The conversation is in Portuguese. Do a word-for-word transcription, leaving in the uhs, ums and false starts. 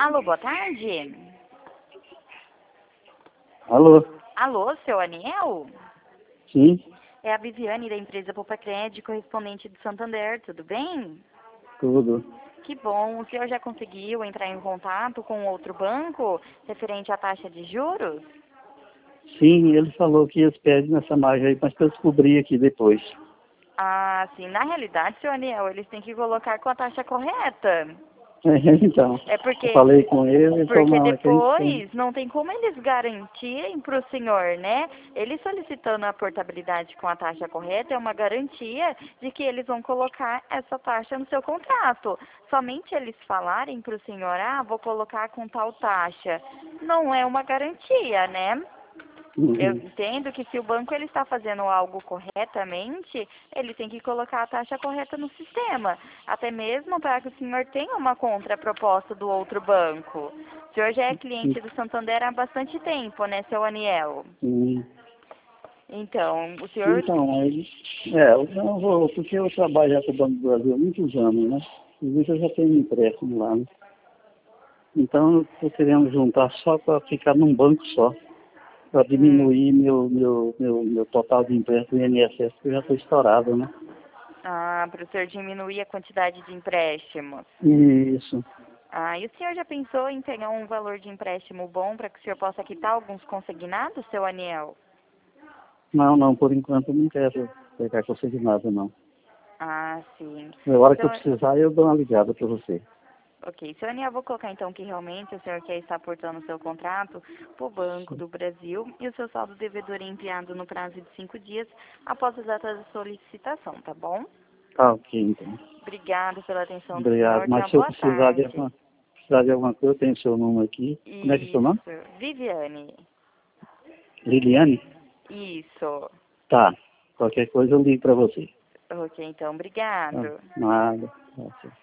Alô, boa tarde. Alô? Alô, seu Aniel? Sim, É a Viviane da empresa Poupa Crédito, correspondente do Santander, tudo bem? tudo. Que bom, o senhor já conseguiu entrar em contato com outro banco referente à taxa de juros? Sim, ele falou que eles pedem nessa margem aí, mas eu descobri aqui depois. Ah, sim, na realidade, seu Aniel, eles têm que colocar com a taxa correta. Então, É eu porque falei com ele, ele falou, Porque não, é que a gente tem. depois não tem como eles garantirem para o senhor, né? Eles solicitando a portabilidade com a taxa correta é uma garantia de que eles vão colocar essa taxa no seu contrato. Somente eles falarem para o senhor, ah, vou colocar com tal taxa, não é uma garantia, né? Eu Uhum. entendo que se o banco ele está fazendo algo corretamente, ele tem que colocar a taxa correta no sistema, até mesmo para que o senhor tenha uma contraproposta do outro banco. O senhor já é cliente do Santander há bastante tempo, né, seu Aniel? Uhum. Então, o senhor... Então, aí, é, eu não vou, porque eu trabalho já com o Banco do Brasil há muitos anos, né? E eu já tenho um empréstimo lá, né? Então, eu estou querendo juntar só para ficar num banco só, para Hum, diminuir meu, meu, meu, meu total de empréstimo do I N S S, que eu já estou estourado, né? ah, para o senhor diminuir a quantidade de empréstimos. Isso. Ah, e o senhor já pensou em pegar um valor de empréstimo bom para que o senhor possa quitar alguns consignados, seu Aniel? Não, não, por enquanto eu não quero pegar consignado, não. Ah, sim. Na hora que eu Seu, precisar, eu dou uma ligada para você. ok, seu Aniel, vou colocar então que realmente o senhor quer estar aportando o seu contrato para o Banco do Brasil e o seu saldo devedor é enviado no prazo de cinco dias após a data da solicitação, tá bom? Tá, ok, então. Obrigada pela atenção do Obrigado. senhor, tenha Mas uma se eu boa precisar de tarde. alguma, precisar de alguma coisa, eu tenho seu número aqui. Como é que é seu nome? Isso, Viviane. Liliane? Isso. Tá. Qualquer coisa eu ligo para você. Ok, então, Tá. obrigado. Nada. Tá,